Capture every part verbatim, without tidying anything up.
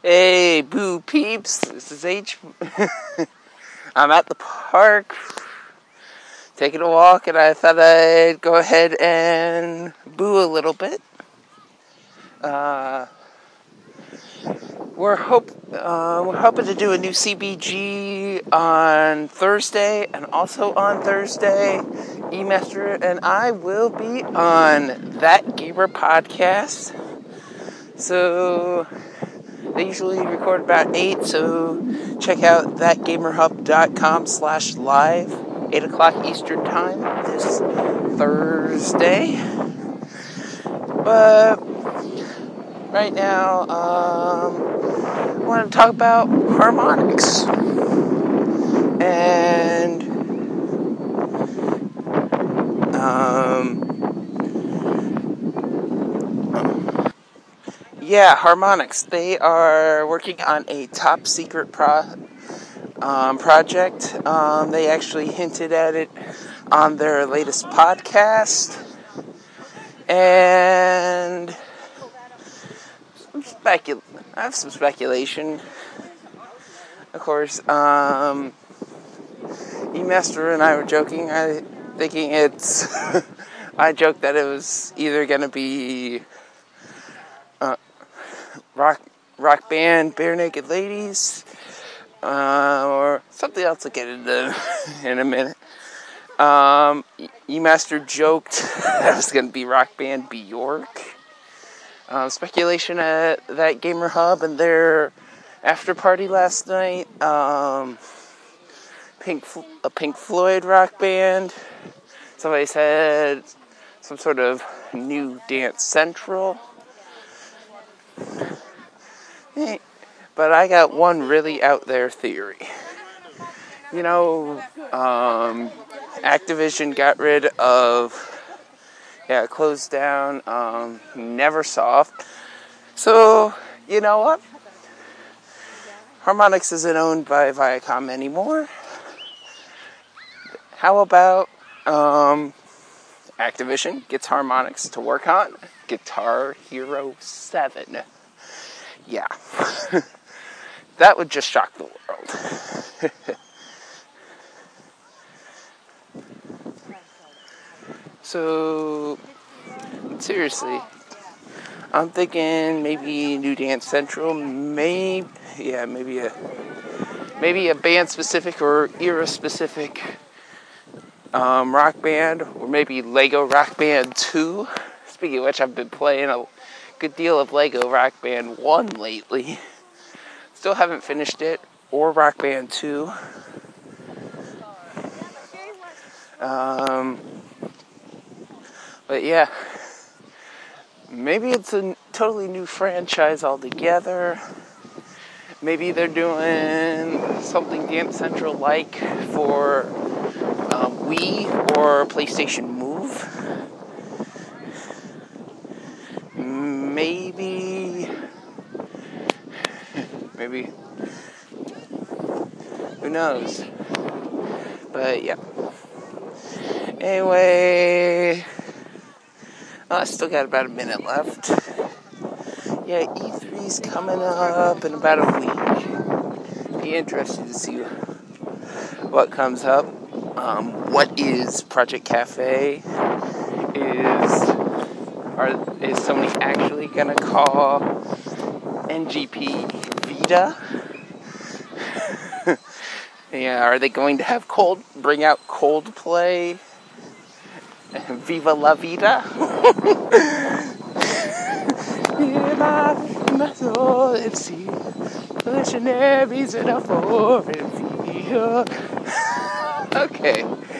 Hey, boo peeps, this is H. I'm at the park, taking a walk, and I thought I'd go ahead and boo a little bit. Uh, we're hope uh, we're hoping to do a new C B G on Thursday, and also on Thursday, E-Master and I will be on That Gamer podcast. So they usually record about eight, so check out thatgamerhub.com slash live, eight o'clock Eastern Time this Thursday. But right now, um, I want to talk about harmonics. And, um, yeah, harmonics. They are working on a top secret pro. Um, project. Um, they actually hinted at it on their latest podcast, and some specul- I have some speculation. Of course, um, E-Master and I were joking, I thinking it's. I joked that it was either gonna be uh, rock rock band Bare Naked Ladies. Uh, or something else to get into in a minute. Um, E-Master joked that it was going to be rock band Bjork. Um, speculation at That Gamer Hub and their after party last night. Um, Pink, a Pink Floyd rock band. Somebody said some sort of new Dance Central. Hey. But I got one really out there theory. You know, um, Activision got rid of, yeah, closed down um, Neversoft. So, you know what? Harmonix isn't owned by Viacom anymore. How about um, Activision gets Harmonix to work on Guitar Hero seven? Yeah. That would just shock the world. So, seriously, I'm thinking maybe New Dance Central, maybe, yeah, maybe a, maybe a band-specific or era-specific um, rock band, or maybe Lego Rock Band two. Speaking of which, I've been playing a good deal of Lego Rock Band one lately. Still haven't finished it, or Rock Band two. Um, but yeah, maybe it's a totally new franchise altogether. Maybe they're doing something Dance Central-like for um, Wii or PlayStation Move. Maybe, maybe, who knows? But yeah. Anyway, oh, I still got about a minute left. Yeah, E three's coming up in about a week. Be interested to see what comes up. Um, what is Project Cafe? Is are is somebody actually gonna call N G P Vita? Yeah, are they going to have cold bring out Coldplay? Viva la Vida? My, my soul at sea, missionaries in a foreign field. Okay.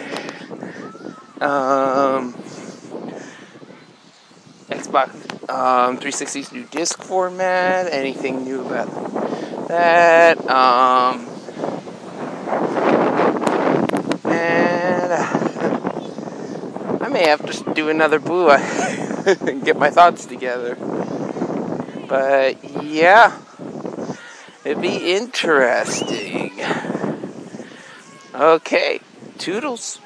Um, Xbox um, three sixty's new disc format. Anything new about that? Um, and uh, I may have to do another boo and get my thoughts together. But yeah, it'd be interesting. Okay, toodles.